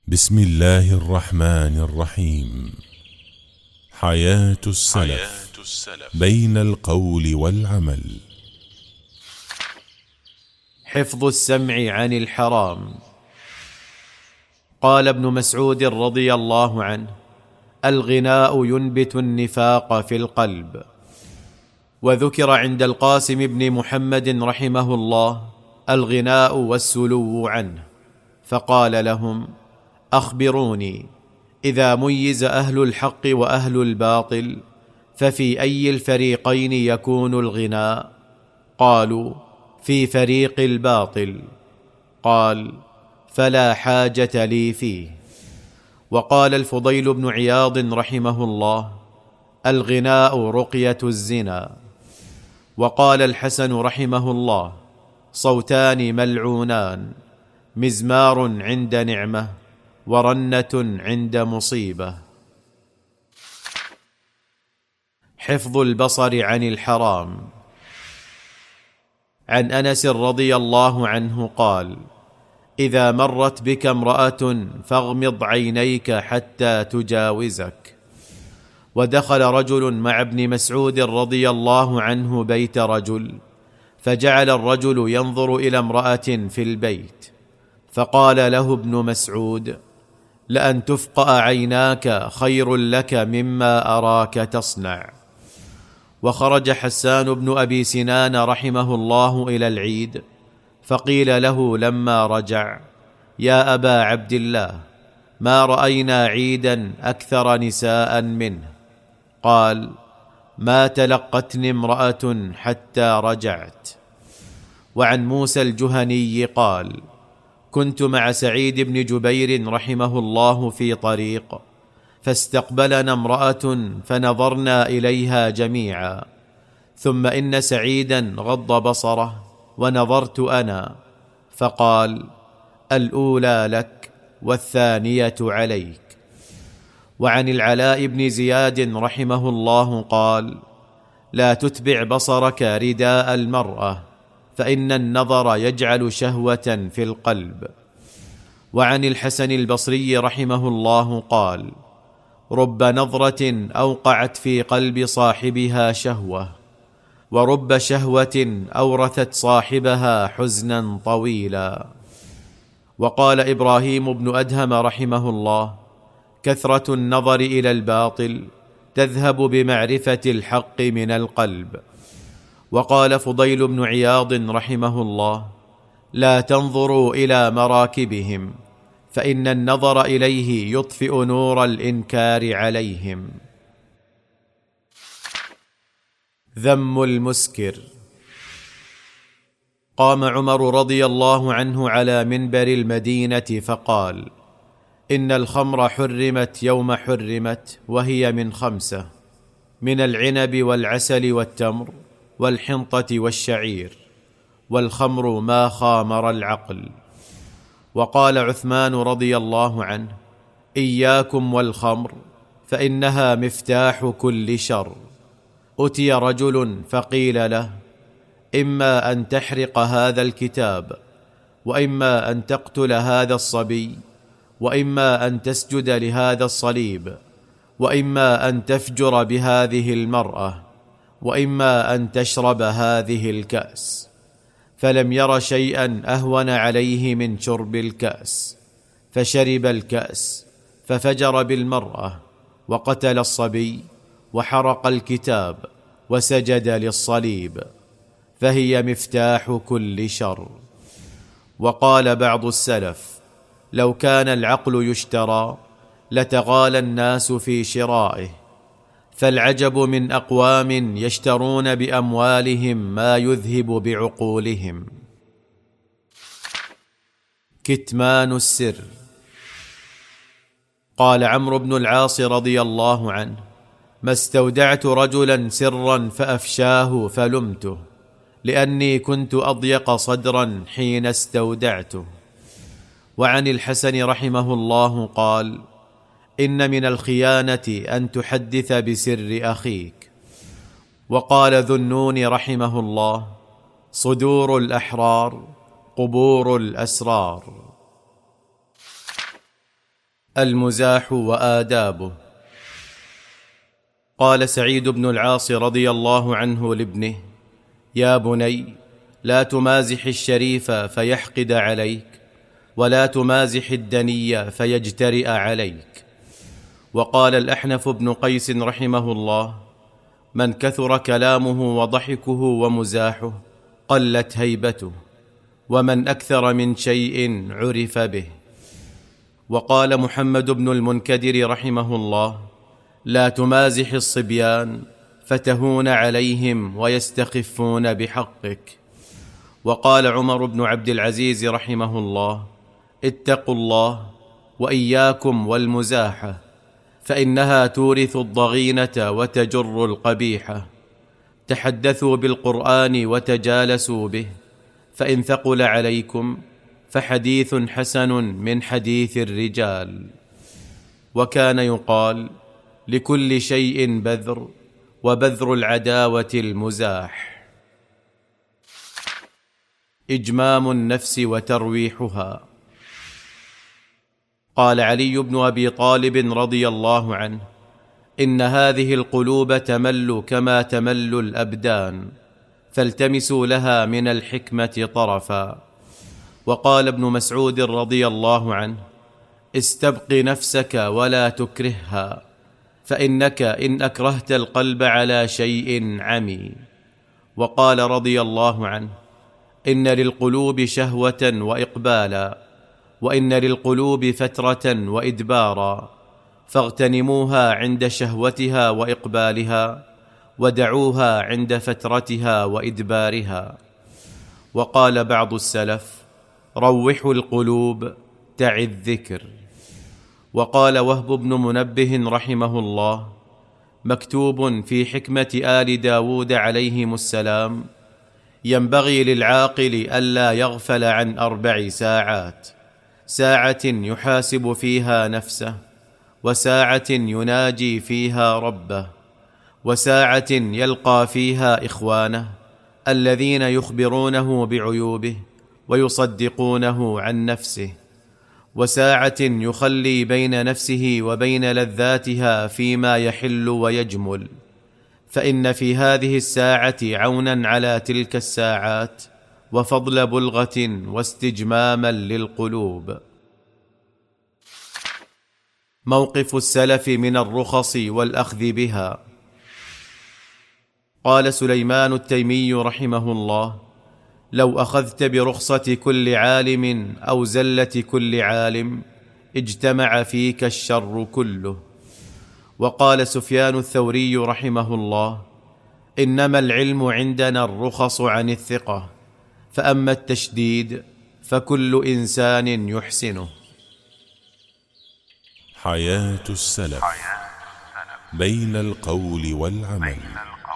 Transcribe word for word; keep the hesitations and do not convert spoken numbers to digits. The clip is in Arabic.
بسم الله الرحمن الرحيم. حياة السلف بين القول والعمل. حفظ السمع عن الحرام. قال ابن مسعود رضي الله عنه: الغناء ينبت النفاق في القلب. وذكر عند القاسم بن محمد رحمه الله الغناء والسلو عنه، فقال لهم: أخبروني، إذا ميز أهل الحق وأهل الباطل ففي أي الفريقين يكون الغناء؟ قالوا: في فريق الباطل. قال: فلا حاجة لي فيه. وقال الفضيل بن عياض رحمه الله: الغناء رقية الزنا. وقال الحسن رحمه الله: صوتان ملعونان، مزمار عند نعمة ورنة عند مصيبة. حفظ البصر عن الحرام. عن أنس رضي الله عنه قال: إذا مرت بك امرأة فاغمض عينيك حتى تجاوزك. ودخل رجل مع ابن مسعود رضي الله عنه بيت رجل، فجعل الرجل ينظر إلى امرأة في البيت، فقال له ابن مسعود: لأن تفقأ عيناك خير لك مما أراك تصنع. وخرج حسان بن أبي سنان رحمه الله إلى العيد، فقيل له لما رجع: يا أبا عبد الله، ما رأينا عيدا أكثر نساء منه. قال: ما تلقتني امرأة حتى رجعت. وعن موسى الجهني قال: كنت مع سعيد بن جبير رحمه الله في طريق، فاستقبلنا امرأة فنظرنا إليها جميعا، ثم إن سعيدا غض بصره ونظرت أنا، فقال: الأولى لك والثانية عليك. وعن العلاء بن زياد رحمه الله قال: لا تتبع بصرك رداء المرأة، فإن النظر يجعل شهوة في القلب. وعن الحسن البصري رحمه الله قال: رب نظرة أوقعت في قلب صاحبها شهوة، ورب شهوة أورثت صاحبها حزنا طويلا. وقال إبراهيم بن أدهم رحمه الله: كثرة النظر إلى الباطل تذهب بمعرفة الحق من القلب. وقال فضيل بن عياض رحمه الله: لا تنظروا إلى مراكبهم، فإن النظر إليه يطفئ نور الإنكار عليهم. ذم المسكر. قام عمر رضي الله عنه على منبر المدينة فقال: إن الخمر حرمت يوم حرمت، وهي من خمسة: من العنب والعسل والتمر والحنطة والشعير، والخمر ما خامر العقل. وقال عثمان رضي الله عنه: إياكم والخمر، فإنها مفتاح كل شر. أتي رجل فقيل له: إما أن تحرق هذا الكتاب، وإما أن تقتل هذا الصبي، وإما أن تسجد لهذا الصليب، وإما أن تفجر بهذه المرأة، وإما أن تشرب هذه الكأس. فلم ير شيئا أهون عليه من شرب الكأس، فشرب الكأس، ففجر بالمرأة، وقتل الصبي، وحرق الكتاب، وسجد للصليب، فهي مفتاح كل شر. وقال بعض السلف: لو كان العقل يشترى لتغالى الناس في شرائه، فالعجب من أقوام يشترون بأموالهم ما يذهب بعقولهم. كتمان السر. قال عمرو بن العاص رضي الله عنه: ما استودعت رجلا سرا فأفشاه فلمته، لأني كنت أضيق صدرا حين استودعته. وعن الحسن رحمه الله قال: إن من الخيانة أن تحدث بسر أخيك. وقال ذو النون رحمه الله: صدور الأحرار قبور الأسرار. المزاح وآدابه. قال سعيد بن العاص رضي الله عنه لابنه: يا بني، لا تمازح الشريف فيحقد عليك، ولا تمازح الدني فيجترئ عليك. وقال الأحنف بن قيس رحمه الله: من كثر كلامه وضحكه ومزاحه قلت هيبته، ومن أكثر من شيء عرف به. وقال محمد بن المنكدر رحمه الله: لا تمازح الصبيان فتهون عليهم ويستخفون بحقك. وقال عمر بن عبد العزيز رحمه الله: اتقوا الله وإياكم والمزاحة، فإنها تورث الضغينة وتجر القبيحة. تحدثوا بالقرآن وتجالسوا به، فإن ثقل عليكم فحديث حسن من حديث الرجال. وكان يقال: لكل شيء بذر، وبذر العداوة المزاح. إجمام النفس وترويحها. قال علي بن أبي طالب رضي الله عنه: إن هذه القلوب تمل كما تمل الأبدان، فالتمسوا لها من الحكمة طرفا. وقال ابن مسعود رضي الله عنه: استبق نفسك ولا تكرهها، فإنك إن أكرهت القلب على شيء عمي. وقال رضي الله عنه: إن للقلوب شهوة وإقبالا، وإن للقلوب فترة وإدبارا، فاغتنموها عند شهوتها وإقبالها، ودعوها عند فترتها وإدبارها. وقال بعض السلف: روحوا القلوب تعي الذكر. وقال وهب بن منبه رحمه الله: مكتوب في حكمة آل داود عليهم السلام: ينبغي للعاقل ألا يغفل عن أربع ساعات: ساعة يحاسب فيها نفسه، وساعة يناجي فيها ربه، وساعة يلقى فيها إخوانه الذين يخبرونه بعيوبه ويصدقونه عن نفسه، وساعة يخلي بين نفسه وبين لذاتها فيما يحل ويجمل، فإن في هذه الساعة عونا على تلك الساعات، وفضل بلغة واستجماما للقلوب. موقف السلف من الرخص والأخذ بها. قال سليمان التيمي رحمه الله: لو أخذت برخصة كل عالم أو زلة كل عالم اجتمع فيك الشر كله. وقال سفيان الثوري رحمه الله: إنما العلم عندنا الرخص عن الثقة، فأما التشديد فكل إنسان يحسنه. حياة السلف بين القول والعمل.